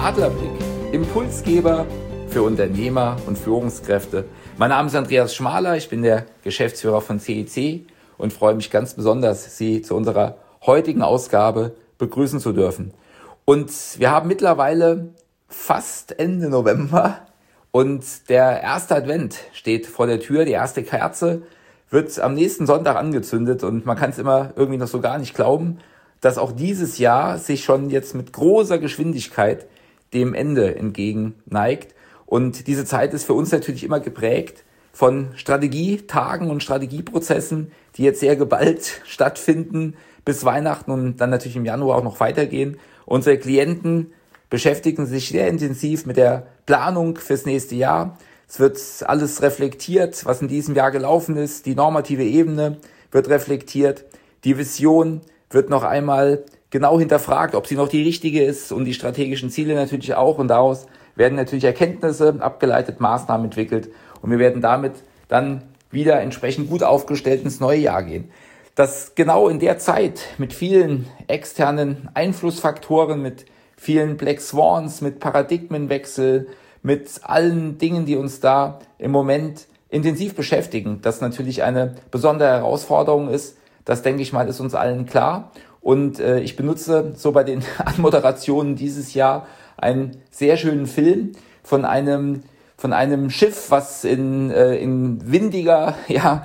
Adlerblick, Impulsgeber für Unternehmer und Führungskräfte. Mein Name ist Andreas Schmaler, ich bin der Geschäftsführer von CEC und freue mich ganz besonders, Sie zu unserer heutigen Ausgabe begrüßen zu dürfen. Und wir haben mittlerweile fast Ende November und der erste Advent steht vor der Tür. Die erste Kerze wird am nächsten Sonntag angezündet und man kann es immer irgendwie noch so gar nicht glauben, dass auch dieses Jahr sich schon jetzt mit großer Geschwindigkeit dem Ende entgegen neigt. Und diese Zeit ist für uns natürlich immer geprägt von Strategietagen und Strategieprozessen, die jetzt sehr geballt stattfinden bis Weihnachten und dann natürlich im Januar auch noch weitergehen. Unsere Klienten beschäftigen sich sehr intensiv mit der Planung fürs nächste Jahr. Es wird alles reflektiert, was in diesem Jahr gelaufen ist. Die normative Ebene wird reflektiert. Die Vision wird noch einmal genau hinterfragt, ob sie noch die richtige ist und die strategischen Ziele natürlich auch. Und daraus werden natürlich Erkenntnisse abgeleitet, Maßnahmen entwickelt und wir werden damit dann wieder entsprechend gut aufgestellt ins neue Jahr gehen. Dass genau in der Zeit mit vielen externen Einflussfaktoren, mit vielen Black Swans, mit Paradigmenwechsel, mit allen Dingen, die uns da im Moment intensiv beschäftigen, das natürlich eine besondere Herausforderung ist. Das, denke ich mal, ist uns allen klar. Und ich benutze so bei den Anmoderationen dieses Jahr einen sehr schönen Film von einem Schiff, was in windiger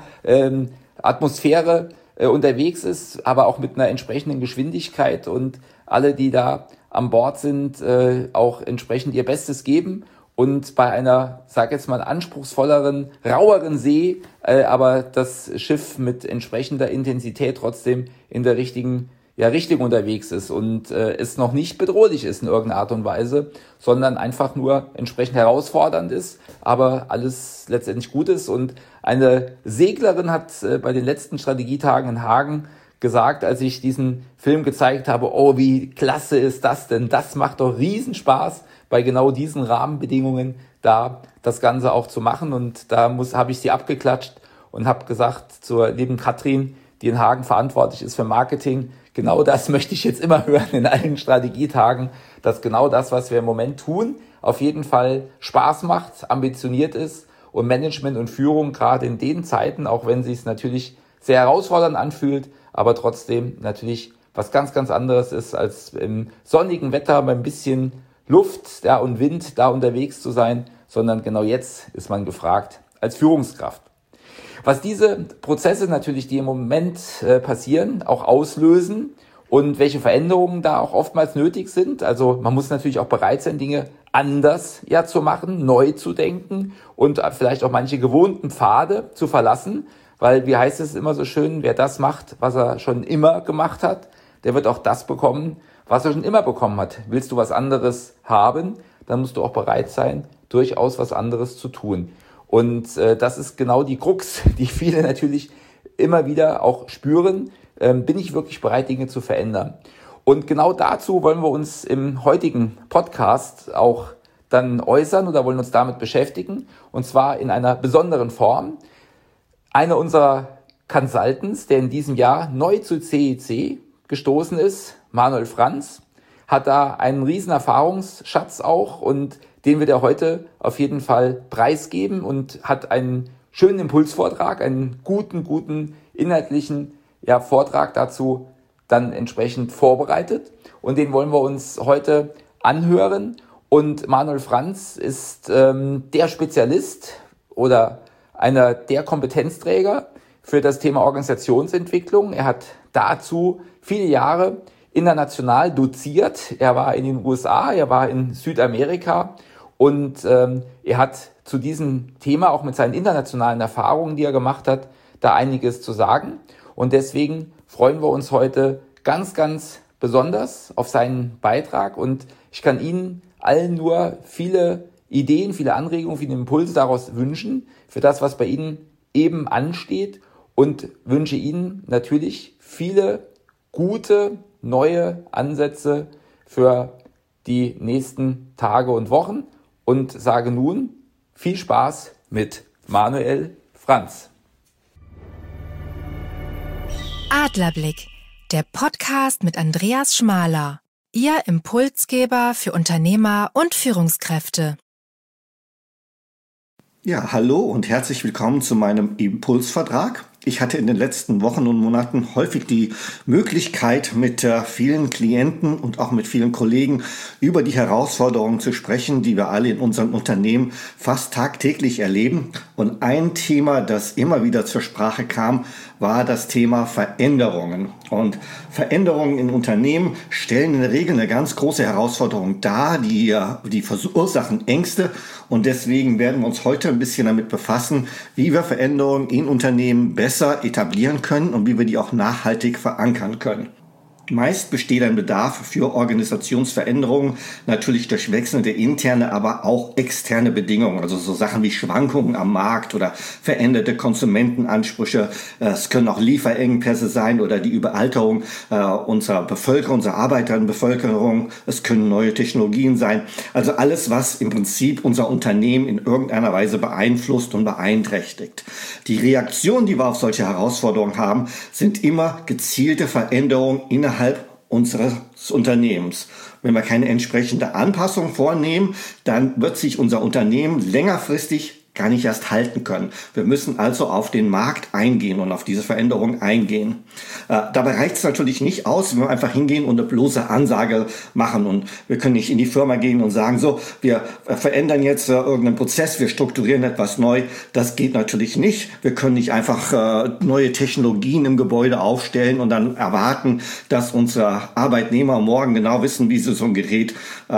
Atmosphäre unterwegs ist, aber auch mit einer entsprechenden Geschwindigkeit und alle, die da an Bord sind, auch entsprechend ihr Bestes geben. Und bei einer, sag jetzt mal, anspruchsvolleren, raueren See, aber das Schiff mit entsprechender Intensität trotzdem in der richtigen Richtung unterwegs ist und es noch nicht bedrohlich ist in irgendeiner Art und Weise, sondern einfach nur entsprechend herausfordernd ist, aber alles letztendlich gut ist. Und eine Seglerin hat bei den letzten Strategietagen in Hagen gesagt, als ich diesen Film gezeigt habe, oh, wie klasse ist das denn? Das macht doch Riesenspaß, bei genau diesen Rahmenbedingungen da das Ganze auch zu machen. Und da habe ich sie abgeklatscht und habe gesagt zur lieben Katrin, die in Hagen verantwortlich ist für Marketing, genau das möchte ich jetzt immer hören in allen Strategietagen, dass genau das, was wir im Moment tun, auf jeden Fall Spaß macht, ambitioniert ist und Management und Führung gerade in den Zeiten, auch wenn es sich natürlich sehr herausfordernd anfühlt, aber trotzdem natürlich was ganz, ganz anderes ist, als im sonnigen Wetter bei ein bisschen Luft und Wind da unterwegs zu sein, sondern genau jetzt ist man gefragt als Führungskraft. Was diese Prozesse natürlich, die im Moment passieren, auch auslösen und welche Veränderungen da auch oftmals nötig sind. Also man muss natürlich auch bereit sein, Dinge anders zu machen, neu zu denken und vielleicht auch manche gewohnten Pfade zu verlassen, weil, wie heißt es immer so schön, wer das macht, was er schon immer gemacht hat, der wird auch das bekommen, was er schon immer bekommen hat. Willst du was anderes haben, dann musst du auch bereit sein, durchaus was anderes zu tun. Und das ist genau die Krux, die viele natürlich immer wieder auch spüren. Bin ich wirklich bereit, Dinge zu verändern? Und genau dazu wollen wir uns im heutigen Podcast auch dann äußern oder wollen uns damit beschäftigen. Und zwar in einer besonderen Form. Einer unserer Consultants, der in diesem Jahr neu zu CEC gestoßen ist, Manuel Franz, hat da einen riesen Erfahrungsschatz auch und den wird er heute auf jeden Fall preisgeben und hat einen schönen Impulsvortrag, einen guten inhaltlichen Vortrag dazu dann entsprechend vorbereitet und den wollen wir uns heute anhören. Und Manuel Franz ist der Spezialist oder einer der Kompetenzträger für das Thema Organisationsentwicklung. Er hat dazu viele Jahre international doziert. Er war in den USA, er war in Südamerika und er hat zu diesem Thema auch mit seinen internationalen Erfahrungen, die er gemacht hat, da einiges zu sagen. Und deswegen freuen wir uns heute ganz, ganz besonders auf seinen Beitrag und ich kann Ihnen allen nur viele Ideen, viele Anregungen, viele Impulse daraus wünschen für das, was bei Ihnen eben ansteht und wünsche Ihnen natürlich viele gute, neue Ansätze für die nächsten Tage und Wochen und sage nun viel Spaß mit Manuel Franz. Adlerblick, der Podcast mit Andreas Schmaler. Ihr Impulsgeber für Unternehmer und Führungskräfte. Ja, hallo und herzlich willkommen zu meinem Impulsvertrag. Ich hatte in den letzten Wochen und Monaten häufig die Möglichkeit, mit vielen Klienten und auch mit vielen Kollegen über die Herausforderungen zu sprechen, die wir alle in unserem Unternehmen fast tagtäglich erleben. Und ein Thema, das immer wieder zur Sprache kam, war das Thema Veränderungen. Und Veränderungen in Unternehmen stellen in der Regel eine ganz große Herausforderung dar, die verursachen Ängste. Und deswegen werden wir uns heute ein bisschen damit befassen, wie wir Veränderungen in Unternehmen besser etablieren können und wie wir die auch nachhaltig verankern können. Meist besteht ein Bedarf für Organisationsveränderungen, natürlich durch wechselnde interne, aber auch externe Bedingungen, also so Sachen wie Schwankungen am Markt oder veränderte Konsumentenansprüche. Es können auch Lieferengpässe sein oder die Überalterung unserer Bevölkerung, unserer Arbeiterbevölkerung. Es können neue Technologien sein. Also alles, was im Prinzip unser Unternehmen in irgendeiner Weise beeinflusst und beeinträchtigt. Die Reaktionen, die wir auf solche Herausforderungen haben, sind immer gezielte Veränderungen innerhalb unseres Unternehmens. Wenn wir keine entsprechende Anpassung vornehmen, dann wird sich unser Unternehmen längerfristig gar nicht erst halten können. Wir müssen also auf den Markt eingehen und auf diese Veränderung eingehen. Dabei reicht es natürlich nicht aus, wenn wir einfach hingehen und eine bloße Ansage machen und wir können nicht in die Firma gehen und sagen, so, wir verändern jetzt irgendeinen Prozess, wir strukturieren etwas neu. Das geht natürlich nicht. Wir können nicht einfach neue Technologien im Gebäude aufstellen und dann erwarten, dass unsere Arbeitnehmer morgen genau wissen, wie sie so ein Gerät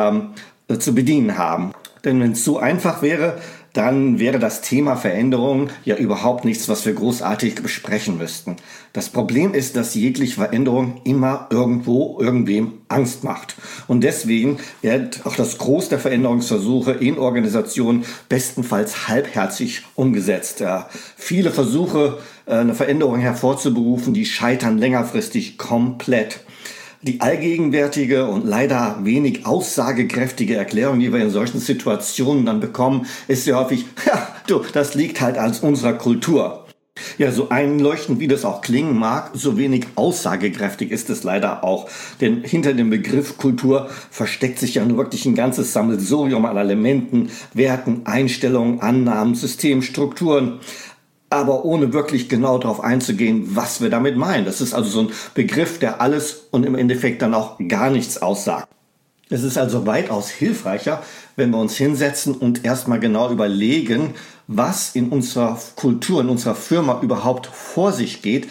zu bedienen haben. Denn wenn es so einfach wäre, dann wäre das Thema Veränderung ja überhaupt nichts, was wir großartig besprechen müssten. Das Problem ist, dass jegliche Veränderung immer irgendwo irgendwem Angst macht. Und deswegen wird auch das Groß der Veränderungsversuche in Organisationen bestenfalls halbherzig umgesetzt. Viele Versuche, eine Veränderung hervorzuberufen, die scheitern längerfristig komplett. Die allgegenwärtige und leider wenig aussagekräftige Erklärung, die wir in solchen Situationen dann bekommen, ist sehr häufig, das liegt halt an unserer Kultur. Ja, so einleuchtend wie das auch klingen mag, so wenig aussagekräftig ist es leider auch. Denn hinter dem Begriff Kultur versteckt sich ja nur wirklich ein ganzes Sammelsurium an Elementen, Werten, Einstellungen, Annahmen, Systemen, Strukturen. Aber ohne wirklich genau darauf einzugehen, was wir damit meinen. Das ist also so ein Begriff, der alles und im Endeffekt dann auch gar nichts aussagt. Es ist also weitaus hilfreicher, wenn wir uns hinsetzen und erstmal genau überlegen, was in unserer Kultur, in unserer Firma überhaupt vor sich geht,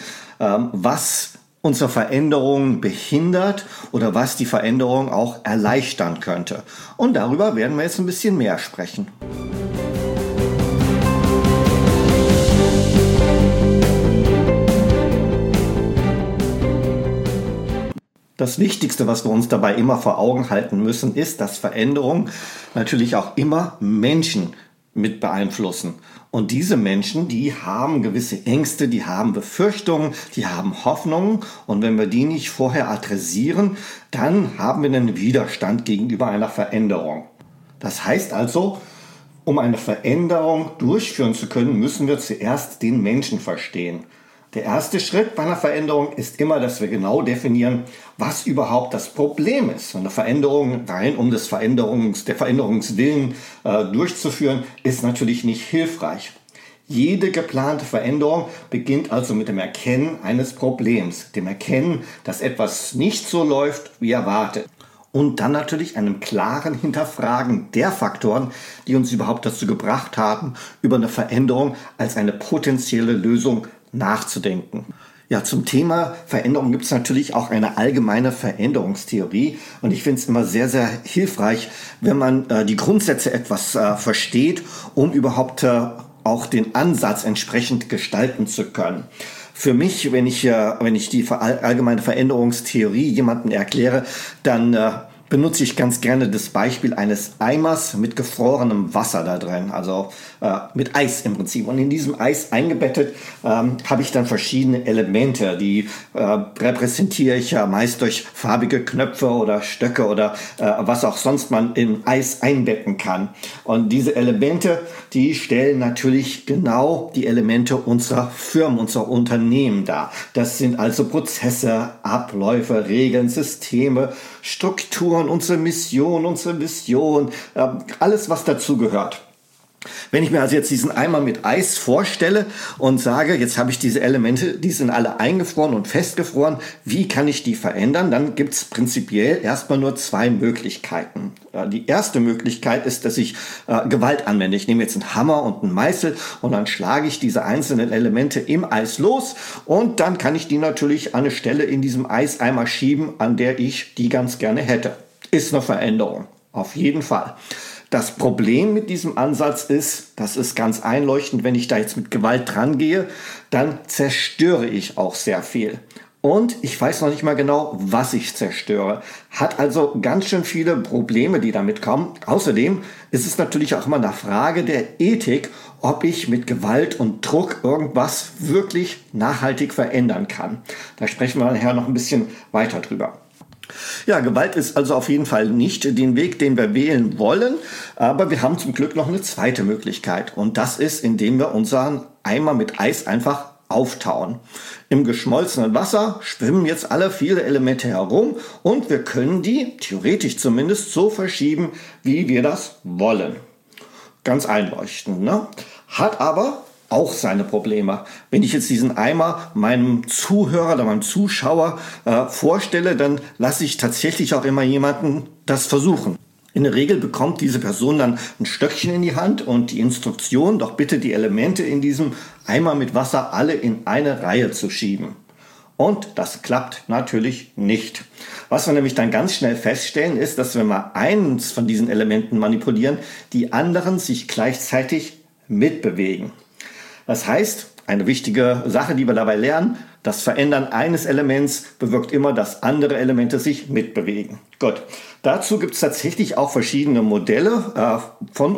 was unsere Veränderung behindert oder was die Veränderung auch erleichtern könnte. Und darüber werden wir jetzt ein bisschen mehr sprechen. Das Wichtigste, was wir uns dabei immer vor Augen halten müssen, ist, dass Veränderungen natürlich auch immer Menschen mit beeinflussen. Und diese Menschen, die haben gewisse Ängste, die haben Befürchtungen, die haben Hoffnungen. Und wenn wir die nicht vorher adressieren, dann haben wir einen Widerstand gegenüber einer Veränderung. Das heißt also, um eine Veränderung durchführen zu können, müssen wir zuerst den Menschen verstehen. Der erste Schritt bei einer Veränderung ist immer, dass wir genau definieren, was überhaupt das Problem ist. Und eine Veränderung rein um der Veränderungswillen durchzuführen, ist natürlich nicht hilfreich. Jede geplante Veränderung beginnt also mit dem Erkennen eines Problems, dem Erkennen, dass etwas nicht so läuft, wie erwartet. Und dann natürlich einem klaren Hinterfragen der Faktoren, die uns überhaupt dazu gebracht haben, über eine Veränderung als eine potenzielle Lösung nachzudenken. Ja, zum Thema Veränderung gibt es natürlich auch eine allgemeine Veränderungstheorie und ich finde es immer sehr, sehr hilfreich, wenn man die Grundsätze etwas versteht, um überhaupt auch den Ansatz entsprechend gestalten zu können. Für mich, wenn ich die allgemeine Veränderungstheorie jemandem erkläre, dann benutze ich ganz gerne das Beispiel eines Eimers mit gefrorenem Wasser da drin, also mit Eis im Prinzip. Und in diesem Eis eingebettet habe ich dann verschiedene Elemente, die repräsentiere ich ja meist durch farbige Knöpfe oder Stöcke oder was auch sonst man im Eis einbetten kann. Und diese Elemente, die stellen natürlich genau die Elemente unserer Firmen, unserer Unternehmen dar. Das sind also Prozesse, Abläufe, Regeln, Systeme, Strukturen, unsere Mission, unsere Vision, alles, was dazu gehört. Wenn ich mir also jetzt diesen Eimer mit Eis vorstelle und sage, jetzt habe ich diese Elemente, die sind alle eingefroren und festgefroren, wie kann ich die verändern? Dann gibt es prinzipiell erstmal nur zwei Möglichkeiten. Die erste Möglichkeit ist, dass ich Gewalt anwende. Ich nehme jetzt einen Hammer und einen Meißel und dann schlage ich diese einzelnen Elemente im Eis los und dann kann ich die natürlich an eine Stelle in diesem Eiseimer schieben, an der ich die ganz gerne hätte. Ist eine Veränderung, auf jeden Fall. Das Problem mit diesem Ansatz ist, das ist ganz einleuchtend, wenn ich da jetzt mit Gewalt dran gehe, dann zerstöre ich auch sehr viel. Und ich weiß noch nicht mal genau, was ich zerstöre. Hat also ganz schön viele Probleme, die damit kommen. Außerdem ist es natürlich auch immer eine Frage der Ethik, ob ich mit Gewalt und Druck irgendwas wirklich nachhaltig verändern kann. Da sprechen wir nachher noch ein bisschen weiter drüber. Ja, Gewalt ist also auf jeden Fall nicht den Weg, den wir wählen wollen, aber wir haben zum Glück noch eine zweite Möglichkeit und das ist, indem wir unseren Eimer mit Eis einfach auftauen. Im geschmolzenen Wasser schwimmen jetzt alle viele Elemente herum und wir können die, theoretisch zumindest, so verschieben, wie wir das wollen. Ganz einleuchtend, ne? Hat aber auch seine Probleme. Wenn ich jetzt diesen Eimer meinem Zuhörer oder meinem Zuschauer vorstelle, dann lasse ich tatsächlich auch immer jemanden das versuchen. In der Regel bekommt diese Person dann ein Stöckchen in die Hand und die Instruktion, doch bitte die Elemente in diesem Eimer mit Wasser alle in eine Reihe zu schieben. Und das klappt natürlich nicht. Was wir nämlich dann ganz schnell feststellen, ist, dass wenn wir eins von diesen Elementen manipulieren, die anderen sich gleichzeitig mitbewegen. Das heißt, eine wichtige Sache, die wir dabei lernen, das Verändern eines Elements bewirkt immer, dass andere Elemente sich mitbewegen. Gut, dazu gibt es tatsächlich auch verschiedene Modelle von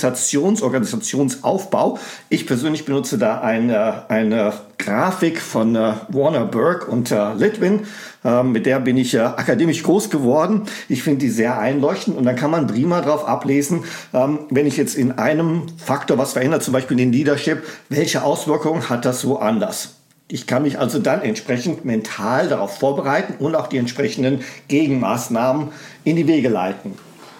Organisationsaufbau. Ich persönlich benutze da eine Grafik von Warner Burg und Litwin. Mit der bin ich akademisch groß geworden. Ich finde die sehr einleuchtend und dann kann man prima darauf ablesen, wenn ich jetzt in einem Faktor was verändere, zum Beispiel den Leadership, welche Auswirkungen hat das woanders? Ich kann mich also dann entsprechend mental darauf vorbereiten und auch die entsprechenden Gegenmaßnahmen in die Wege leiten.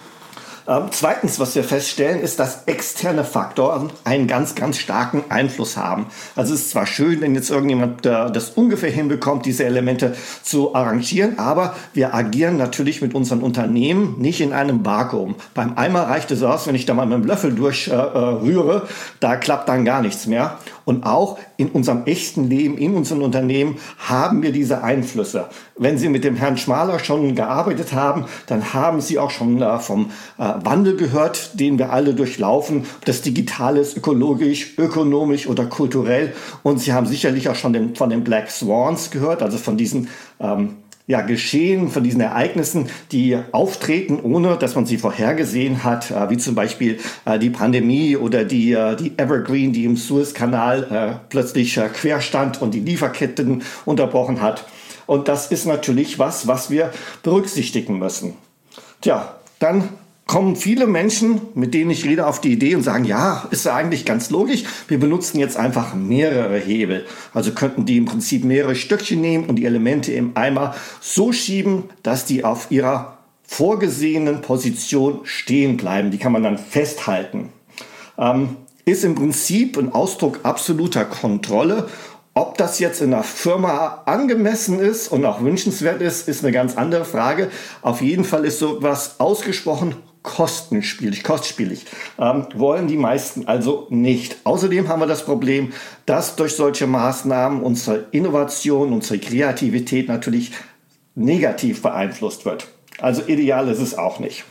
Zweitens, was wir feststellen, ist, dass externe Faktoren einen ganz, ganz starken Einfluss haben. Also es ist zwar schön, wenn jetzt irgendjemand das ungefähr hinbekommt, diese Elemente zu arrangieren, aber wir agieren natürlich mit unseren Unternehmen nicht in einem Vakuum. Beim Eimer reicht es aus, wenn ich da mal mit dem Löffel durchrühre, da klappt dann gar nichts mehr. Und auch in unserem echten Leben, in unseren Unternehmen haben wir diese Einflüsse. Wenn Sie mit dem Herrn Schmaler schon gearbeitet haben, dann haben Sie auch schon vom Wandel gehört, den wir alle durchlaufen. Das Digitale ist ökologisch, ökonomisch oder kulturell. Und Sie haben sicherlich auch schon von den Black Swans gehört, also von diesen Geschehen, von diesen Ereignissen, die auftreten, ohne dass man sie vorhergesehen hat, wie zum Beispiel die Pandemie oder die Evergreen, die im Suezkanal plötzlich quer stand und die Lieferketten unterbrochen hat. Und das ist natürlich was wir berücksichtigen müssen. Tja, dann kommen viele Menschen, mit denen ich rede, auf die Idee und sagen, ja, ist ja eigentlich ganz logisch, wir benutzen jetzt einfach mehrere Hebel. Also könnten die im Prinzip mehrere Stöckchen nehmen und die Elemente im Eimer so schieben, dass die auf ihrer vorgesehenen Position stehen bleiben. Die kann man dann festhalten. Ist im Prinzip ein Ausdruck absoluter Kontrolle. Ob das jetzt in einer Firma angemessen ist und auch wünschenswert ist, ist eine ganz andere Frage. Auf jeden Fall ist sowas ausgesprochen kostspielig. Wollen die meisten also nicht. Außerdem haben wir das Problem, dass durch solche Maßnahmen unsere Innovation, unsere Kreativität natürlich negativ beeinflusst wird. Also ideal ist es auch nicht.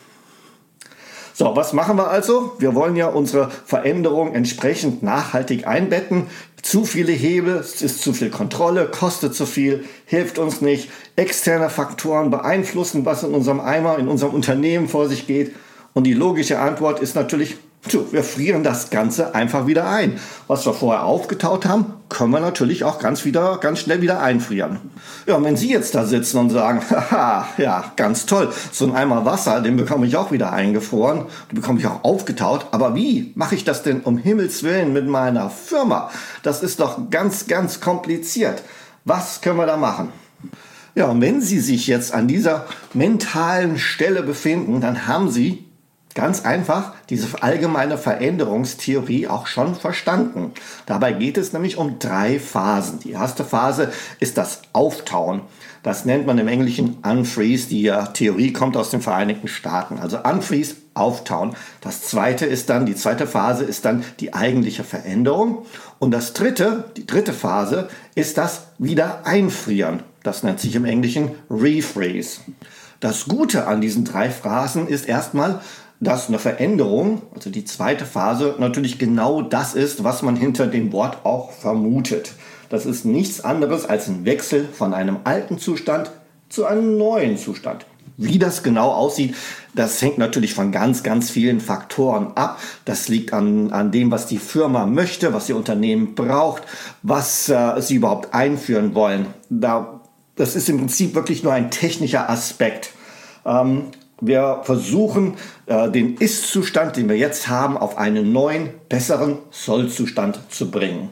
So, was machen wir also? Wir wollen ja unsere Veränderung entsprechend nachhaltig einbetten. Zu viele Hebel, es ist zu viel Kontrolle, kostet zu viel, hilft uns nicht. Externe Faktoren beeinflussen, was in unserem Eimer, in unserem Unternehmen vor sich geht. Und die logische Antwort ist natürlich, wir frieren das Ganze einfach wieder ein. Was wir vorher aufgetaut haben, können wir natürlich auch ganz schnell wieder einfrieren. Ja, und wenn Sie jetzt da sitzen und sagen, haha, ja, ganz toll, so ein Eimer Wasser, den bekomme ich auch wieder eingefroren, den bekomme ich auch aufgetaut, aber wie mache ich das denn um Himmels Willen mit meiner Firma? Das ist doch ganz, ganz kompliziert. Was können wir da machen? Ja, und wenn Sie sich jetzt an dieser mentalen Stelle befinden, dann haben Sie ganz einfach diese allgemeine Veränderungstheorie auch schon verstanden. Dabei geht es nämlich um 3 Phasen. Die erste Phase ist das Auftauen. Das nennt man im Englischen Unfreeze. Die Theorie kommt aus den Vereinigten Staaten. Also Unfreeze, Auftauen. Die zweite Phase ist dann die eigentliche Veränderung. Und die dritte Phase ist das Wiedereinfrieren. Das nennt sich im Englischen Refreeze. Das Gute an diesen 3 Phasen ist erstmal, dass eine Veränderung, also die zweite Phase, natürlich genau das ist, was man hinter dem Wort auch vermutet. Das ist nichts anderes als ein Wechsel von einem alten Zustand zu einem neuen Zustand. Wie das genau aussieht, das hängt natürlich von ganz, ganz vielen Faktoren ab. Das liegt an dem, was die Firma möchte, was ihr Unternehmen braucht, was sie überhaupt einführen wollen. Das ist im Prinzip wirklich nur ein technischer Aspekt. Wir versuchen, den Ist-Zustand, den wir jetzt haben, auf einen neuen, besseren Soll-Zustand zu bringen.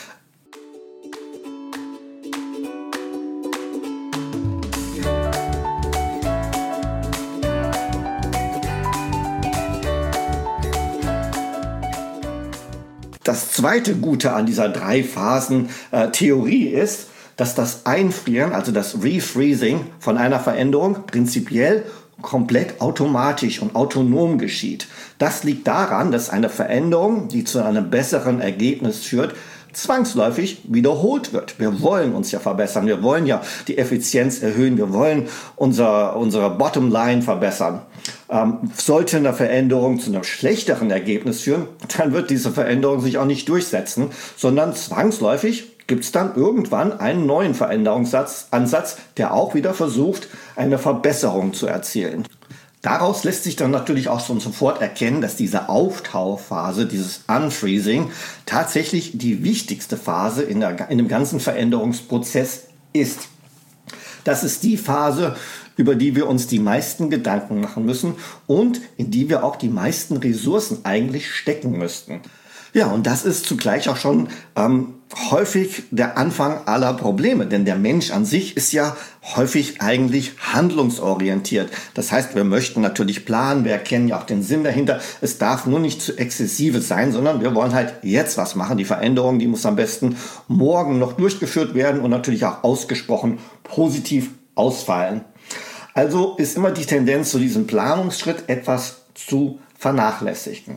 Das zweite Gute an dieser 3-Phasen-Theorie ist, dass das Einfrieren, also das Refreezing von einer Veränderung prinzipiell komplett automatisch und autonom geschieht. Das liegt daran, dass eine Veränderung, die zu einem besseren Ergebnis führt, zwangsläufig wiederholt wird. Wir wollen uns ja verbessern, wir wollen ja die Effizienz erhöhen, wir wollen unsere Bottomline verbessern. Sollte eine Veränderung zu einem schlechteren Ergebnis führen, dann wird diese Veränderung sich auch nicht durchsetzen, sondern zwangsläufig gibt es dann irgendwann einen neuen Veränderungsansatz, der auch wieder versucht, eine Verbesserung zu erzielen. Daraus lässt sich dann natürlich auch schon sofort erkennen, dass diese Auftauphase, dieses Unfreezing, tatsächlich die wichtigste Phase in dem ganzen Veränderungsprozess ist. Das ist die Phase, über die wir uns die meisten Gedanken machen müssen und in die wir auch die meisten Ressourcen eigentlich stecken müssten. Ja, und das ist zugleich auch schon häufig der Anfang aller Probleme, denn der Mensch an sich ist ja häufig eigentlich handlungsorientiert. Das heißt, wir möchten natürlich planen, wir erkennen ja auch den Sinn dahinter. Es darf nur nicht zu exzessive sein, sondern wir wollen halt jetzt was machen. Die Veränderung, die muss am besten morgen noch durchgeführt werden und natürlich auch ausgesprochen positiv ausfallen. Also ist immer die Tendenz zu diesem Planungsschritt etwas zu vernachlässigen.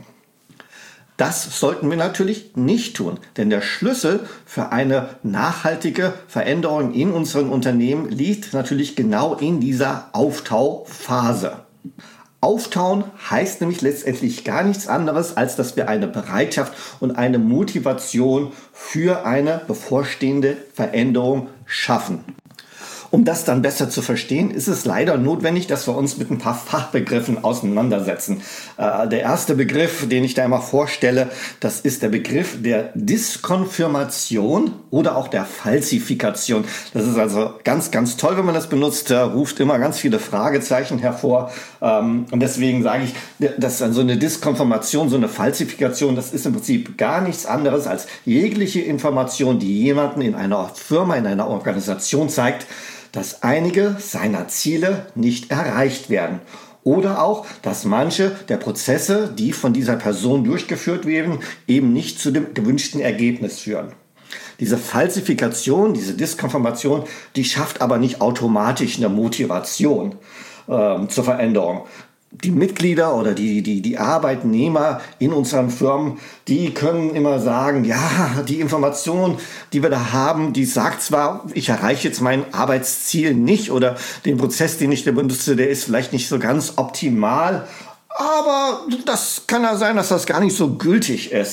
Das sollten wir natürlich nicht tun, denn der Schlüssel für eine nachhaltige Veränderung in unseren Unternehmen liegt natürlich genau in dieser Auftauphase. Auftauen heißt nämlich letztendlich gar nichts anderes, als dass wir eine Bereitschaft und eine Motivation für eine bevorstehende Veränderung schaffen. Um das dann besser zu verstehen, ist es leider notwendig, dass wir uns mit ein paar Fachbegriffen auseinandersetzen. Der erste Begriff, den ich da immer vorstelle, das ist der Begriff der Diskonfirmation oder auch der Falsifikation. Das ist also ganz, ganz toll, wenn man das benutzt, ruft immer ganz viele Fragezeichen hervor. Und deswegen sage ich, dass so eine Diskonfirmation, so eine Falsifikation, das ist im Prinzip gar nichts anderes als jegliche Information, die jemanden in einer Firma, in einer Organisation zeigt, dass einige seiner Ziele nicht erreicht werden. Oder auch, dass manche der Prozesse, die von dieser Person durchgeführt werden, eben nicht zu dem gewünschten Ergebnis führen. Diese Falsifikation, diese Diskonfirmation, die schafft aber nicht automatisch eine Motivation zur Veränderung. Die Mitglieder oder die Arbeitnehmer in unseren Firmen, die können immer sagen, ja, die Information, die wir da haben, die sagt zwar, ich erreiche jetzt mein Arbeitsziel nicht oder den Prozess, den ich da benutze, der ist vielleicht nicht so ganz optimal, aber das kann ja sein, dass das gar nicht so gültig ist.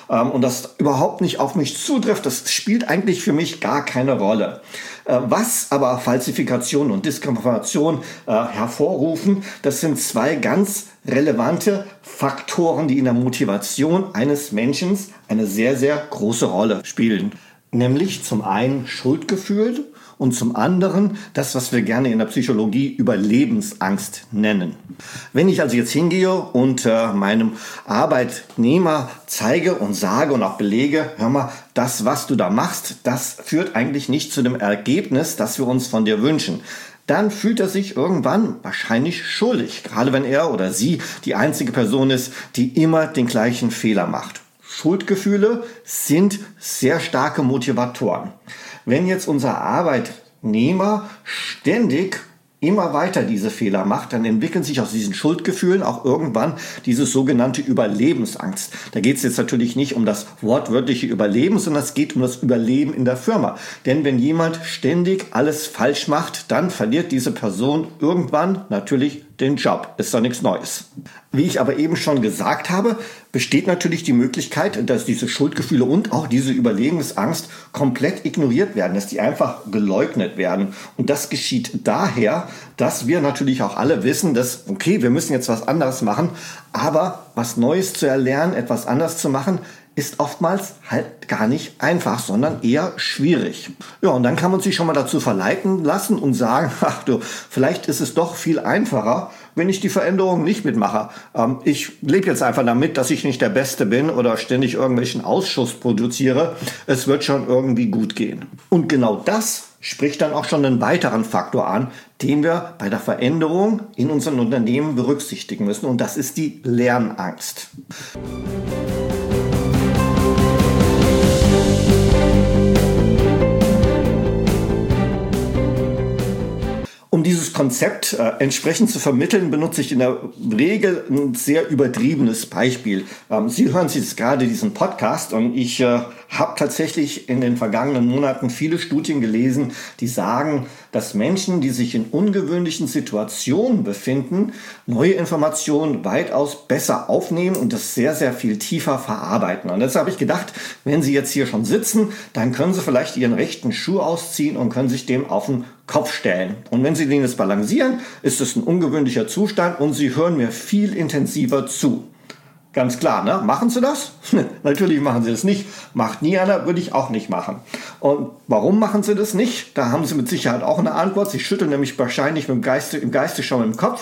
und das überhaupt nicht auf mich zutrifft, das spielt eigentlich für mich gar keine Rolle. Was aber Falsifikation und Diskrimination hervorrufen, das sind zwei ganz relevante Faktoren, die in der Motivation eines Menschen eine sehr, sehr große Rolle spielen. Nämlich zum einen Schuldgefühl und zum anderen das, was wir gerne in der Psychologie Überlebensangst nennen. Wenn ich also jetzt hingehe und meinem Arbeitnehmer zeige und sage und auch belege, hör mal, das, was du da machst, das führt eigentlich nicht zu dem Ergebnis, das wir uns von dir wünschen, dann fühlt er sich irgendwann wahrscheinlich schuldig, gerade wenn er oder sie die einzige Person ist, die immer den gleichen Fehler macht. Schuldgefühle sind sehr starke Motivatoren. Wenn jetzt unser Arbeitnehmer ständig immer weiter diese Fehler macht, dann entwickeln sich aus diesen Schuldgefühlen auch irgendwann diese sogenannte Überlebensangst. Da geht es jetzt natürlich nicht um das wortwörtliche Überleben, sondern es geht um das Überleben in der Firma. Denn wenn jemand ständig alles falsch macht, dann verliert diese Person irgendwann natürlich den Job. Ist doch nichts Neues. Wie ich aber eben schon gesagt habe, besteht natürlich die Möglichkeit, dass diese Schuldgefühle und auch diese Überlebensangst komplett ignoriert werden, dass die einfach geleugnet werden. Und das geschieht daher, dass wir natürlich auch alle wissen, dass, okay, wir müssen jetzt was anderes machen, aber was Neues zu erlernen, etwas anders zu machen, ist oftmals halt gar nicht einfach, sondern eher schwierig. Ja, und dann kann man sich schon mal dazu verleiten lassen und sagen, ach du, vielleicht ist es doch viel einfacher, wenn ich die Veränderung nicht mitmache. Ich lebe jetzt einfach damit, dass ich nicht der Beste bin oder ständig irgendwelchen Ausschuss produziere. Es wird schon irgendwie gut gehen. Und genau das spricht dann auch schon einen weiteren Faktor an, den wir bei der Veränderung in unseren Unternehmen berücksichtigen müssen. Und das ist die Lernangst. Um dieses Konzept entsprechend zu vermitteln, benutze ich in der Regel ein sehr übertriebenes Beispiel. Sie hören jetzt gerade diesen Podcast und ich habe tatsächlich in den vergangenen Monaten viele Studien gelesen, die sagen, dass Menschen, die sich in ungewöhnlichen Situationen befinden, neue Informationen weitaus besser aufnehmen und das sehr, sehr viel tiefer verarbeiten. Und deshalb habe ich gedacht, wenn Sie jetzt hier schon sitzen, dann können Sie vielleicht Ihren rechten Schuh ausziehen und können sich dem auf den Kopf stellen. Und wenn Sie den jetzt balancieren, ist es ein ungewöhnlicher Zustand und Sie hören mir viel intensiver zu. Ganz klar, ne? Machen Sie das? Natürlich machen Sie das nicht. Macht nie einer, würde ich auch nicht machen. Und warum machen Sie das nicht? Da haben Sie mit Sicherheit auch eine Antwort. Sie schütteln nämlich wahrscheinlich im Geiste schon im Kopf,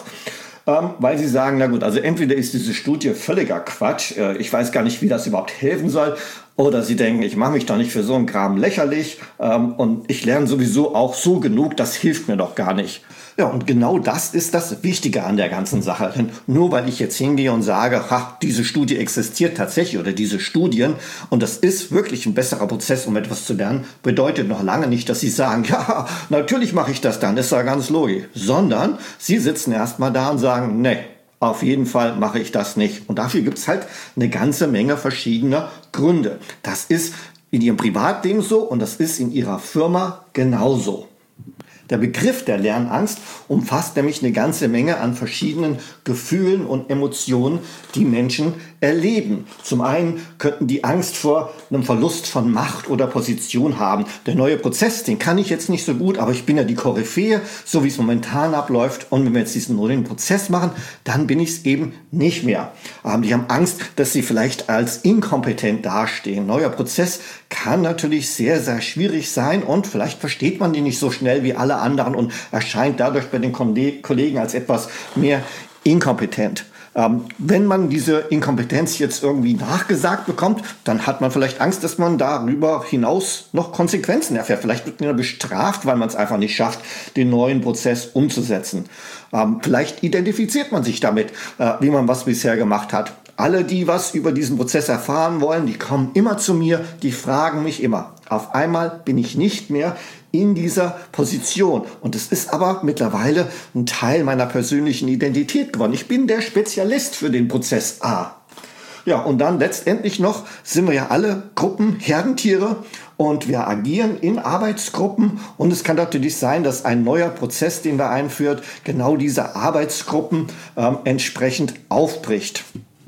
weil Sie sagen, na gut, also entweder ist diese Studie völliger Quatsch, ich weiß gar nicht, wie das überhaupt helfen soll, oder Sie denken, ich mache mich doch nicht für so einen Kram lächerlich und ich lerne sowieso auch so genug, das hilft mir doch gar nicht. Ja, und genau das ist das Wichtige an der ganzen Sache. Denn nur weil ich jetzt hingehe und sage, diese Studie existiert tatsächlich oder diese Studien und das ist wirklich ein besserer Prozess, um etwas zu lernen, bedeutet noch lange nicht, dass Sie sagen, ja, natürlich mache ich das dann, ist ja ganz logisch. Sondern Sie sitzen erstmal da und sagen, nee, auf jeden Fall mache ich das nicht. Und dafür gibt es halt eine ganze Menge verschiedener Gründe. Das ist in Ihrem Privatleben so und das ist in Ihrer Firma genauso. Der Begriff der Lernangst umfasst nämlich eine ganze Menge an verschiedenen Gefühlen und Emotionen, die Menschen erleben. Zum einen könnten die Angst vor einem Verlust von Macht oder Position haben. Der neue Prozess, den kann ich jetzt nicht so gut, aber ich bin ja die Koryphäe, so wie es momentan abläuft. Und wenn wir jetzt diesen neuen Prozess machen, dann bin ich es eben nicht mehr. Die haben Angst, dass sie vielleicht als inkompetent dastehen. Neuer Prozess kann natürlich sehr, sehr schwierig sein und vielleicht versteht man den nicht so schnell wie alle anderen und erscheint dadurch bei den Kollegen als etwas mehr inkompetent. Wenn man diese Inkompetenz jetzt irgendwie nachgesagt bekommt, dann hat man vielleicht Angst, dass man darüber hinaus noch Konsequenzen erfährt. Vielleicht wird man bestraft, weil man es einfach nicht schafft, den neuen Prozess umzusetzen. Vielleicht identifiziert man sich damit, wie man was bisher gemacht hat. Alle, die was über diesen Prozess erfahren wollen, die kommen immer zu mir, die fragen mich immer. Auf einmal bin ich nicht mehr in dieser Position. Und es ist aber mittlerweile ein Teil meiner persönlichen Identität geworden. Ich bin der Spezialist für den Prozess A. Ja, und dann letztendlich noch sind wir ja alle Gruppen, Herdentiere und wir agieren in Arbeitsgruppen und es kann natürlich sein, dass ein neuer Prozess, den wir einführen, genau diese Arbeitsgruppen entsprechend aufbricht.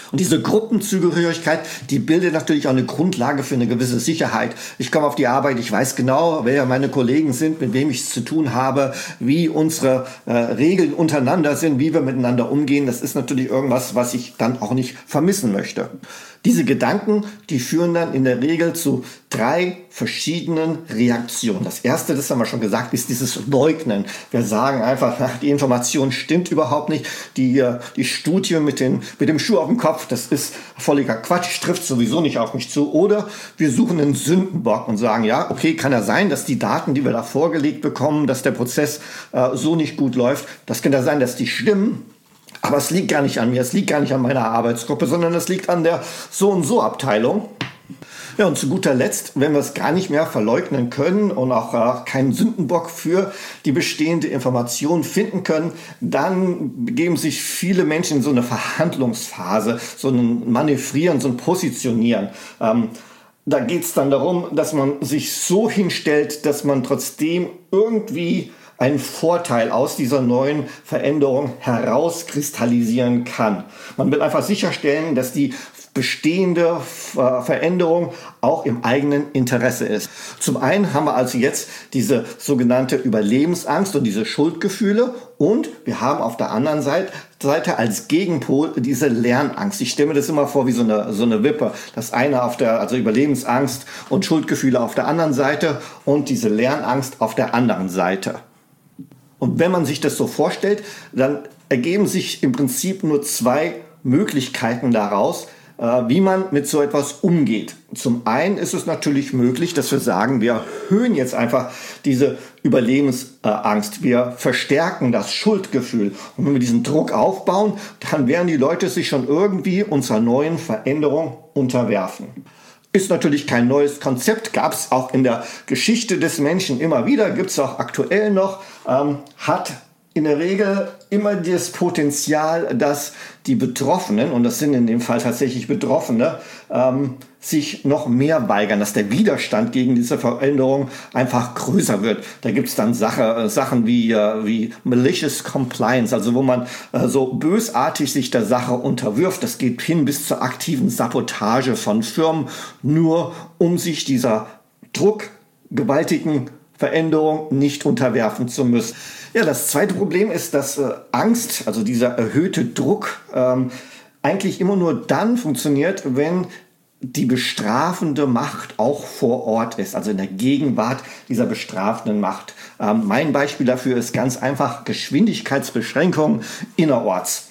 Und diese Gruppenzugehörigkeit, die bildet natürlich auch eine Grundlage für eine gewisse Sicherheit. Ich komme auf die Arbeit, ich weiß genau, wer meine Kollegen sind, mit wem ich es zu tun habe, wie unsere Regeln untereinander sind, wie wir miteinander umgehen. Das ist natürlich irgendwas, was ich dann auch nicht vermissen möchte. Diese Gedanken, die führen dann in der Regel zu 3 verschiedenen Reaktionen. Das erste, das haben wir schon gesagt, ist dieses Leugnen. Wir sagen einfach, die Information stimmt überhaupt nicht. Die Studie mit dem Schuh auf dem Kopf, das ist völliger Quatsch, trifft sowieso nicht auf mich zu. Oder wir suchen einen Sündenbock und sagen, ja, okay, kann ja sein, dass die Daten, die wir da vorgelegt bekommen, dass der Prozess so nicht gut läuft. Das kann ja sein, dass die stimmen. Aber es liegt gar nicht an mir, es liegt gar nicht an meiner Arbeitsgruppe, sondern es liegt an der So-und-so-Abteilung. Ja, und zu guter Letzt, wenn wir es gar nicht mehr verleugnen können und auch keinen Sündenbock für die bestehende Information finden können, dann begeben sich viele Menschen in so eine Verhandlungsphase, so ein Manövrieren, so ein Positionieren. Da geht es dann darum, dass man sich so hinstellt, dass man trotzdem irgendwie einen Vorteil aus dieser neuen Veränderung herauskristallisieren kann. Man will einfach sicherstellen, dass die bestehende Veränderung auch im eigenen Interesse ist. Zum einen haben wir also jetzt diese sogenannte Überlebensangst und diese Schuldgefühle und wir haben auf der anderen Seite als Gegenpol diese Lernangst. Ich stelle mir das immer vor wie so eine Wippe. Das eine also Überlebensangst und Schuldgefühle auf der anderen Seite und diese Lernangst auf der anderen Seite. Und wenn man sich das so vorstellt, dann ergeben sich im Prinzip nur 2 Möglichkeiten daraus, wie man mit so etwas umgeht. Zum einen ist es natürlich möglich, dass wir sagen, wir erhöhen jetzt einfach diese Überlebensangst. Wir verstärken das Schuldgefühl. Und wenn wir diesen Druck aufbauen, dann werden die Leute sich schon irgendwie unserer neuen Veränderung unterwerfen. Ist natürlich kein neues Konzept, gab es auch in der Geschichte des Menschen immer wieder, gibt es auch aktuell noch, hat in der Regel immer das Potenzial, dass die Betroffenen, und das sind in dem Fall tatsächlich Betroffene, sich noch mehr weigern, dass der Widerstand gegen diese Veränderung einfach größer wird. Da gibt es dann Sachen wie malicious compliance, also wo man so bösartig sich der Sache unterwirft. Das geht hin bis zur aktiven Sabotage von Firmen, nur um sich dieser druckgewaltigen Veränderung nicht unterwerfen zu müssen. Ja, das zweite Problem ist, dass Angst, also dieser erhöhte Druck, eigentlich immer nur dann funktioniert, wenn die bestrafende Macht auch vor Ort ist, also in der Gegenwart dieser bestrafenden Macht. Mein Beispiel dafür ist ganz einfach Geschwindigkeitsbeschränkungen innerorts.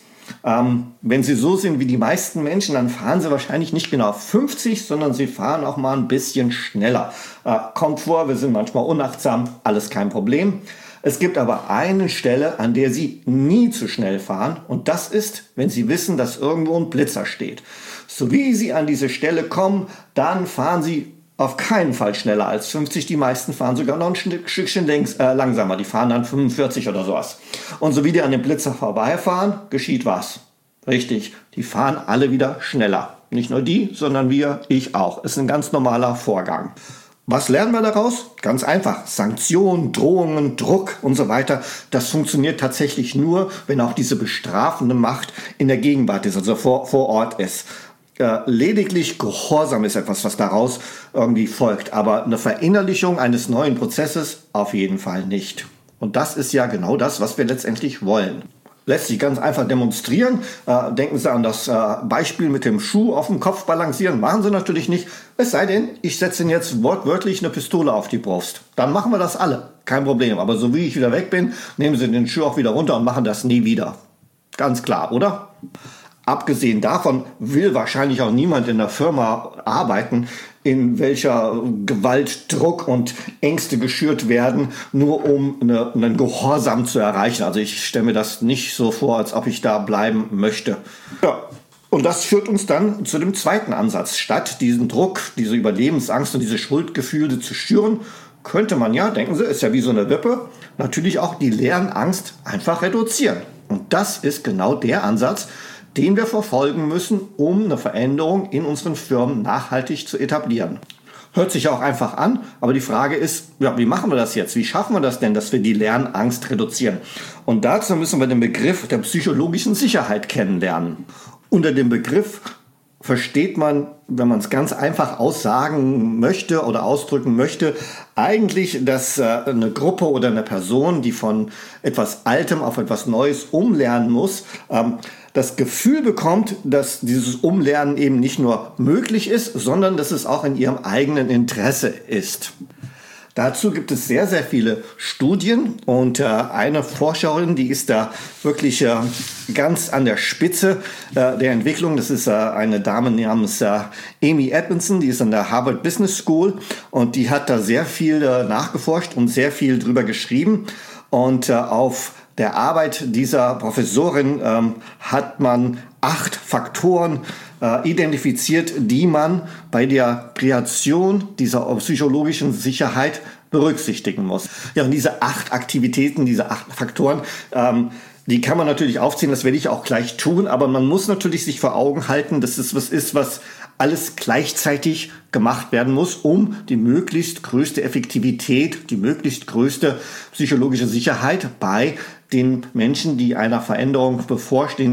Wenn Sie so sind wie die meisten Menschen, dann fahren Sie wahrscheinlich nicht genau 50, sondern Sie fahren auch mal ein bisschen schneller. Kommt vor, wir sind manchmal unachtsam, alles kein Problem. Es gibt aber eine Stelle, an der Sie nie zu schnell fahren und das ist, wenn Sie wissen, dass irgendwo ein Blitzer steht. So wie Sie an diese Stelle kommen, dann fahren Sie auf keinen Fall schneller als 50. Die meisten fahren sogar noch ein Stückchen langsamer. Die fahren dann 45 oder sowas. Und so wie die an dem Blitzer vorbeifahren, geschieht was. Richtig, die fahren alle wieder schneller. Nicht nur die, sondern ich auch. Ist ein ganz normaler Vorgang. Was lernen wir daraus? Ganz einfach. Sanktionen, Drohungen, Druck und so weiter. Das funktioniert tatsächlich nur, wenn auch diese bestrafende Macht in der Gegenwart ist, also vor Ort ist. Lediglich Gehorsam ist etwas, was daraus irgendwie folgt. Aber eine Verinnerlichung eines neuen Prozesses auf jeden Fall nicht. Und das ist ja genau das, was wir letztendlich wollen. Lässt sich ganz einfach demonstrieren. Denken Sie an das Beispiel mit dem Schuh auf dem Kopf balancieren. Machen Sie natürlich nicht. Es sei denn, ich setze Ihnen jetzt wortwörtlich eine Pistole auf die Brust. Dann machen wir das alle. Kein Problem. Aber so wie ich wieder weg bin, nehmen Sie den Schuh auch wieder runter und machen das nie wieder. Ganz klar, oder? Abgesehen davon will wahrscheinlich auch niemand in der Firma arbeiten, in welcher Gewalt, Druck und Ängste geschürt werden, nur um einen Gehorsam zu erreichen. Also ich stelle mir das nicht so vor, als ob ich da bleiben möchte. Ja. Und das führt uns dann zu dem zweiten Ansatz. Statt diesen Druck, diese Überlebensangst und diese Schuldgefühle zu schüren, könnte man ja, denken Sie, ist ja wie so eine Wippe, natürlich auch die Lernangst einfach reduzieren. Und das ist genau der Ansatz, den wir verfolgen müssen, um eine Veränderung in unseren Firmen nachhaltig zu etablieren. Hört sich auch einfach an, aber die Frage ist, ja, wie machen wir das jetzt? Wie schaffen wir das denn, dass wir die Lernangst reduzieren? Und dazu müssen wir den Begriff der psychologischen Sicherheit kennenlernen. Unter dem Begriff versteht man, wenn man es ganz einfach aussagen möchte oder ausdrücken möchte, eigentlich, dass eine Gruppe oder eine Person, die von etwas Altem auf etwas Neues umlernen muss, das Gefühl bekommt, dass dieses Umlernen eben nicht nur möglich ist, sondern dass es auch in ihrem eigenen Interesse ist. Dazu gibt es sehr, sehr viele Studien und eine Forscherin, die ist da wirklich ganz an der Spitze der Entwicklung. Das ist eine Dame namens Amy Edmondson, die ist an der Harvard Business School und die hat da sehr viel nachgeforscht und sehr viel drüber geschrieben. Und auf der Arbeit dieser Professorin hat man 8 Faktoren identifiziert, die man bei der Kreation dieser psychologischen Sicherheit berücksichtigen muss. Ja, und diese 8 Aktivitäten, diese 8 Faktoren, die kann man natürlich aufzählen, das werde ich auch gleich tun, aber man muss natürlich sich vor Augen halten, dass es was ist, was alles gleichzeitig gemacht werden muss, um die möglichst größte Effektivität, die möglichst größte psychologische Sicherheit bei den Menschen, die einer Veränderung bevorstehen,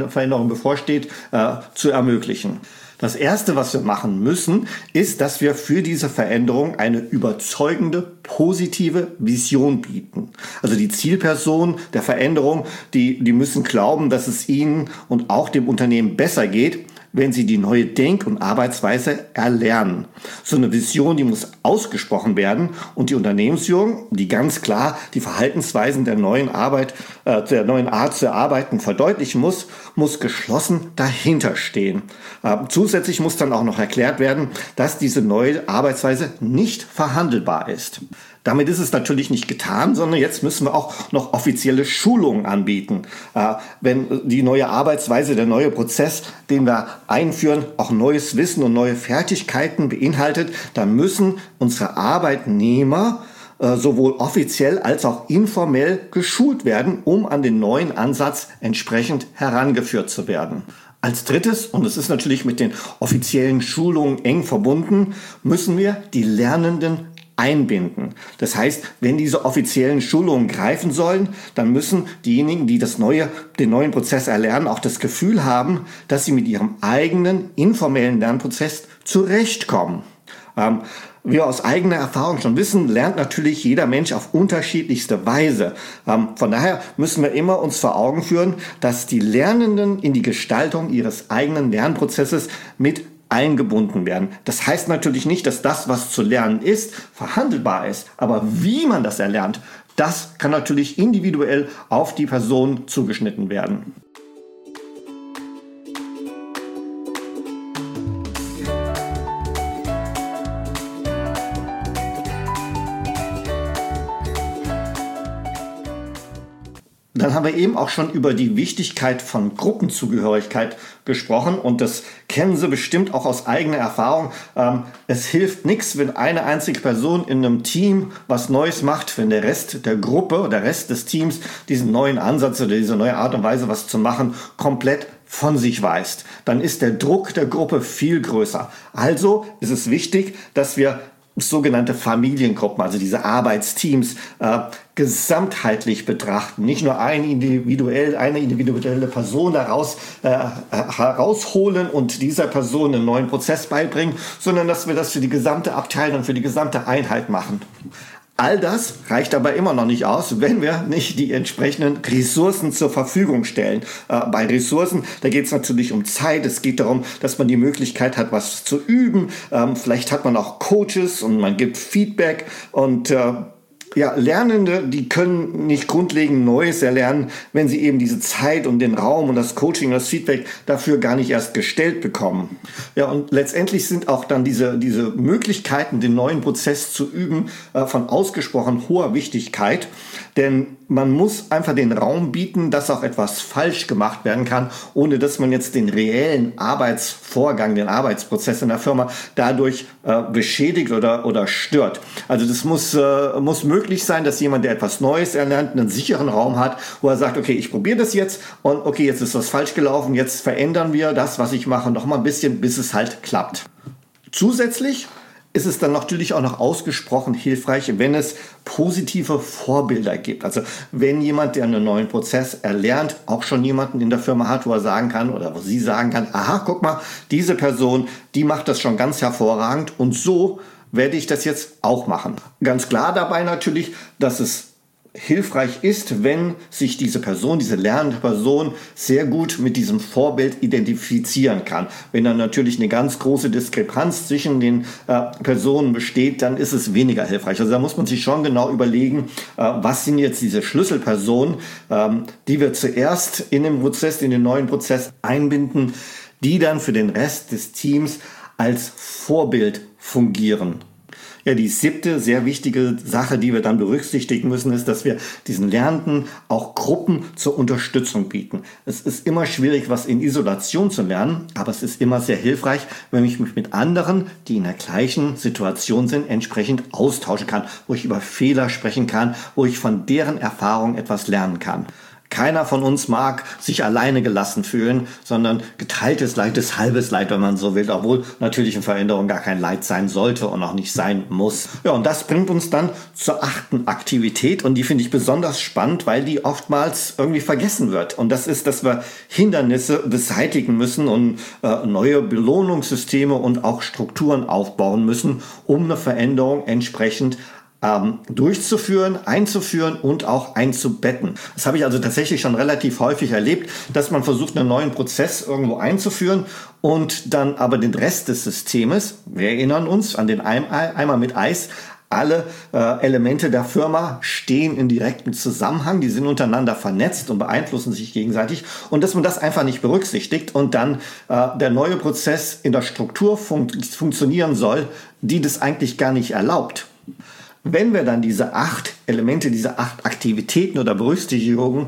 zu ermöglichen. Das Erste, was wir machen müssen, ist, dass wir für diese Veränderung eine überzeugende, positive Vision bieten. Also die Zielpersonen der Veränderung, die müssen glauben, dass es ihnen und auch dem Unternehmen besser geht, wenn sie die neue Denk- und Arbeitsweise erlernen. So eine Vision, die muss ausgesprochen werden und die Unternehmensführung, die ganz klar die Verhaltensweisen der neuen Art zu arbeiten verdeutlichen muss geschlossen dahinter stehen. Zusätzlich muss dann auch noch erklärt werden, dass diese neue Arbeitsweise nicht verhandelbar ist. Damit ist es natürlich nicht getan, sondern jetzt müssen wir auch noch offizielle Schulungen anbieten. Wenn die neue Arbeitsweise, der neue Prozess, den wir einführen, auch neues Wissen und neue Fertigkeiten beinhaltet, dann müssen unsere Arbeitnehmer sowohl offiziell als auch informell geschult werden, um an den neuen Ansatz entsprechend herangeführt zu werden. Als drittes, und es ist natürlich mit den offiziellen Schulungen eng verbunden, müssen wir die Lernenden einbinden. Das heißt, wenn diese offiziellen Schulungen greifen sollen, dann müssen diejenigen, die den neuen Prozess erlernen, auch das Gefühl haben, dass sie mit ihrem eigenen informellen Lernprozess zurechtkommen. Wie wir aus eigener Erfahrung schon wissen, lernt natürlich jeder Mensch auf unterschiedlichste Weise. Von daher müssen wir immer uns vor Augen führen, dass die Lernenden in die Gestaltung ihres eigenen Lernprozesses mit eingebunden werden. Das heißt natürlich nicht, dass das, was zu lernen ist, verhandelbar ist. Aber wie man das erlernt, das kann natürlich individuell auf die Person zugeschnitten werden. Dann haben wir eben auch schon über die Wichtigkeit von Gruppenzugehörigkeit gesprochen und das kennen Sie bestimmt auch aus eigener Erfahrung. Es hilft nichts, wenn eine einzige Person in einem Team was Neues macht, wenn der Rest der Gruppe, der Rest des Teams diesen neuen Ansatz oder diese neue Art und Weise, was zu machen, komplett von sich weist. Dann ist der Druck der Gruppe viel größer. Also ist es wichtig, dass wir sogenannte Familiengruppen, also diese Arbeitsteams, gesamtheitlich betrachten. Nicht nur eine individuelle Person herausholen und dieser Person einen neuen Prozess beibringen, sondern dass wir das für die gesamte Abteilung, für die gesamte Einheit machen. All das reicht aber immer noch nicht aus, wenn wir nicht die entsprechenden Ressourcen zur Verfügung stellen. Bei Ressourcen, da geht es natürlich um Zeit. Es geht darum, dass man die Möglichkeit hat, was zu üben. Vielleicht hat man auch Coaches und man gibt Feedback und Lernende, die können nicht grundlegend Neues erlernen, wenn sie eben diese Zeit und den Raum und das Coaching und das Feedback dafür gar nicht erst gestellt bekommen. Ja, und letztendlich sind auch dann diese Möglichkeiten, den neuen Prozess zu üben, von ausgesprochen hoher Wichtigkeit. Denn man muss einfach den Raum bieten, dass auch etwas falsch gemacht werden kann, ohne dass man jetzt den reellen Arbeitsvorgang, den Arbeitsprozess in der Firma dadurch beschädigt oder stört. Also das muss möglich sein, dass jemand, der etwas Neues erlernt, einen sicheren Raum hat, wo er sagt, okay, ich probiere das jetzt und okay, jetzt ist was falsch gelaufen, jetzt verändern wir das, was ich mache, noch mal ein bisschen, bis es halt klappt. Zusätzlich ist es dann natürlich auch noch ausgesprochen hilfreich, wenn es positive Vorbilder gibt. Also wenn jemand, der einen neuen Prozess erlernt, auch schon jemanden in der Firma hat, wo er sagen kann oder wo sie sagen kann, aha, guck mal, diese Person, die macht das schon ganz hervorragend und so werde ich das jetzt auch machen. Ganz klar dabei natürlich, dass es hilfreich ist, wenn sich diese Person, diese lernende Person sehr gut mit diesem Vorbild identifizieren kann. Wenn dann natürlich eine ganz große Diskrepanz zwischen den Personen besteht, dann ist es weniger hilfreich. Also da muss man sich schon genau überlegen, was sind jetzt diese Schlüsselpersonen, die wir zuerst in den Prozess, in den neuen Prozess einbinden, die dann für den Rest des Teams als Vorbild fungieren. Ja, die 7. sehr wichtige Sache, die wir dann berücksichtigen müssen, ist, dass wir diesen Lernenden auch Gruppen zur Unterstützung bieten. Es ist immer schwierig, was in Isolation zu lernen, aber es ist immer sehr hilfreich, wenn ich mich mit anderen, die in der gleichen Situation sind, entsprechend austauschen kann, wo ich über Fehler sprechen kann, wo ich von deren Erfahrung etwas lernen kann. Keiner von uns mag sich alleine gelassen fühlen, sondern geteiltes Leid ist halbes Leid, wenn man so will, obwohl natürlich in Veränderung gar kein Leid sein sollte und auch nicht sein muss. Ja, und das bringt uns dann zur 8. Aktivität und die finde ich besonders spannend, weil die oftmals irgendwie vergessen wird. Und das ist, dass wir Hindernisse beseitigen müssen und neue Belohnungssysteme und auch Strukturen aufbauen müssen, um eine Veränderung entsprechend durchzuführen, einzuführen und auch einzubetten. Das habe ich also tatsächlich schon relativ häufig erlebt, dass man versucht, einen neuen Prozess irgendwo einzuführen und dann aber den Rest des Systems, wir erinnern uns an den Eimer mit Eis, alle Elemente der Firma stehen in direktem Zusammenhang, die sind untereinander vernetzt und beeinflussen sich gegenseitig und dass man das einfach nicht berücksichtigt und dann der neue Prozess in der Struktur funktionieren soll, die das eigentlich gar nicht erlaubt. Wenn wir dann diese 8 Elemente, diese 8 Aktivitäten oder Berücksichtigungen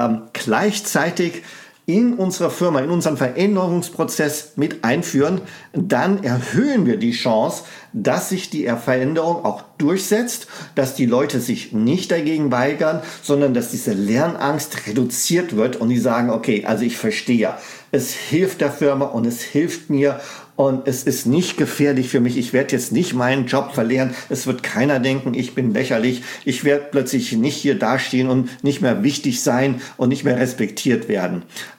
gleichzeitig in unserer Firma, in unseren Veränderungsprozess mit einführen, dann erhöhen wir die Chance, dass sich die Veränderung auch durchsetzt, dass die Leute sich nicht dagegen weigern, sondern dass diese Lernangst reduziert wird und die sagen, okay, also ich verstehe, es hilft der Firma und es hilft mir und es ist nicht gefährlich für mich. Ich werde jetzt nicht meinen Job verlieren. Es wird keiner denken, ich bin lächerlich. Ich werde plötzlich nicht hier dastehen und nicht mehr wichtig sein und nicht mehr respektiert werden.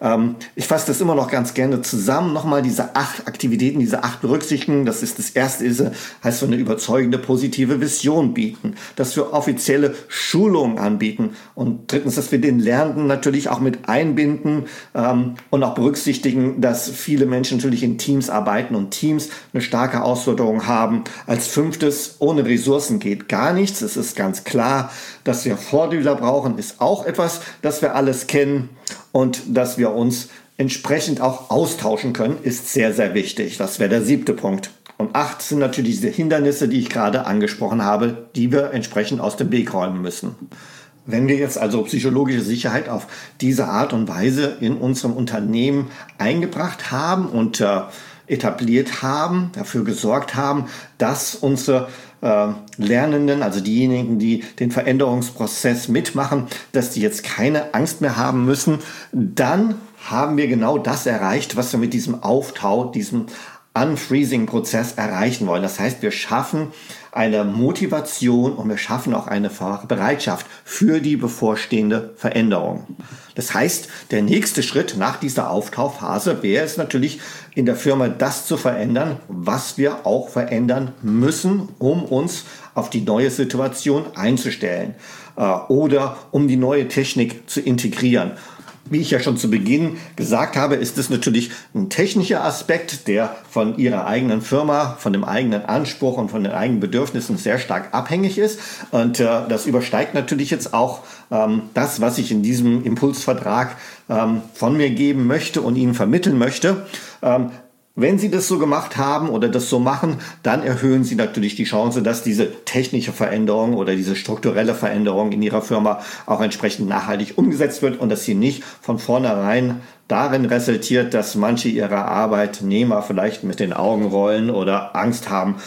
Ich fasse das immer noch ganz gerne zusammen. Nochmal diese 8 Aktivitäten, diese 8 Berücksichtigungen. Das erste heißt so eine überzeugende positive Vision bieten, dass wir offizielle Schulungen anbieten und drittens, dass wir den Lernenden natürlich auch mit einbinden und auch berücksichtigen, dass viele Menschen natürlich in Teams arbeiten und Teams eine starke Auswirkung haben. Als 5. ohne Ressourcen geht gar nichts. Es ist ganz klar, dass wir Vorbilder brauchen, ist auch etwas, das wir alles kennen und dass wir uns entsprechend auch austauschen können, ist sehr, sehr wichtig. Das wäre der 7. Punkt. Und 8 sind natürlich diese Hindernisse, die ich gerade angesprochen habe, die wir entsprechend aus dem Weg räumen müssen. Wenn wir jetzt also psychologische Sicherheit auf diese Art und Weise in unserem Unternehmen eingebracht haben und etabliert haben, dafür gesorgt haben, dass unsere Lernenden, also diejenigen, die den Veränderungsprozess mitmachen, dass die jetzt keine Angst mehr haben müssen, dann haben wir genau das erreicht, was wir mit diesem Auftau, diesem Unfreezing-Prozess erreichen wollen. Das heißt, wir schaffen eine Motivation und wir schaffen auch eine Bereitschaft für die bevorstehende Veränderung. Das heißt, der nächste Schritt nach dieser Auftauphase wäre es natürlich, in der Firma das zu verändern, was wir auch verändern müssen, um uns auf die neue Situation einzustellen oder um die neue Technik zu integrieren. Wie ich ja schon zu Beginn gesagt habe, ist es natürlich ein technischer Aspekt, der von Ihrer eigenen Firma, von dem eigenen Anspruch und von den eigenen Bedürfnissen sehr stark abhängig ist. Und das übersteigt natürlich jetzt auch das, was ich in diesem Impulsvertrag von mir geben möchte und Ihnen vermitteln möchte. Wenn Sie das so gemacht haben oder das so machen, dann erhöhen Sie natürlich die Chance, dass diese technische Veränderung oder diese strukturelle Veränderung in Ihrer Firma auch entsprechend nachhaltig umgesetzt wird und dass sie nicht von vornherein darin resultiert, dass manche Ihrer Arbeitnehmer vielleicht mit den Augen rollen oder Angst haben,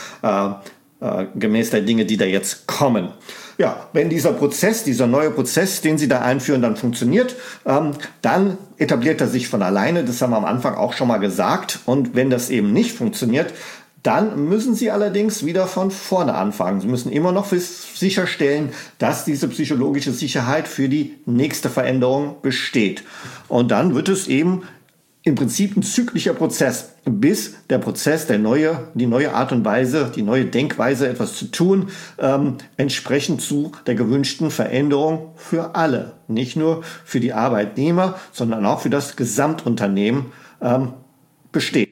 gemäß der Dinge, die da jetzt kommen. Ja, wenn dieser neue Prozess, den Sie da einführen, dann funktioniert, dann etabliert er sich von alleine. Das haben wir am Anfang auch schon mal gesagt. Und wenn das eben nicht funktioniert, Dann müssen Sie allerdings wieder von vorne anfangen. Sie müssen immer noch sicherstellen, dass diese psychologische Sicherheit für die nächste Veränderung besteht. Und dann wird es eben im Prinzip ein zyklischer Prozess, bis der Prozess, die neue Art und Weise, die neue Denkweise, etwas zu tun, entsprechend zu der gewünschten Veränderung für alle. Nicht nur für die Arbeitnehmer, sondern auch für das Gesamtunternehmen besteht.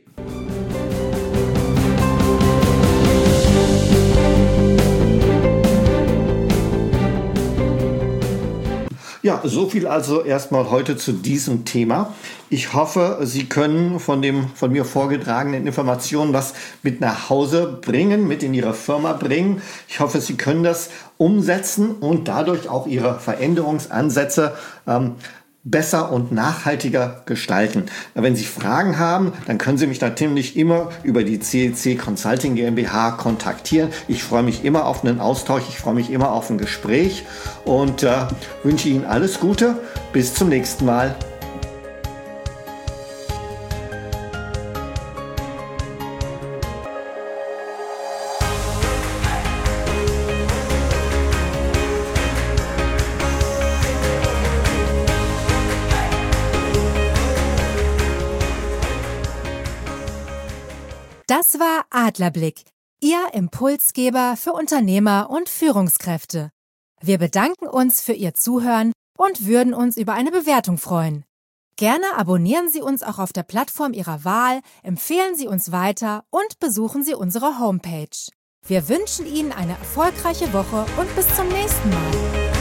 Ja, so viel also erstmal heute zu diesem Thema. Ich hoffe, Sie können von mir vorgetragenen Informationen was mit nach Hause bringen, mit in Ihre Firma bringen. Ich hoffe, Sie können das umsetzen und dadurch auch Ihre Veränderungsansätze besser und nachhaltiger gestalten. Wenn Sie Fragen haben, dann können Sie mich natürlich immer über die CEC Consulting GmbH kontaktieren. Ich freue mich immer auf einen Austausch, ich freue mich immer auf ein Gespräch und wünsche Ihnen alles Gute. Bis zum nächsten Mal. Das war Adlerblick, Ihr Impulsgeber für Unternehmer und Führungskräfte. Wir bedanken uns für Ihr Zuhören und würden uns über eine Bewertung freuen. Gerne abonnieren Sie uns auch auf der Plattform Ihrer Wahl, empfehlen Sie uns weiter und besuchen Sie unsere Homepage. Wir wünschen Ihnen eine erfolgreiche Woche und bis zum nächsten Mal.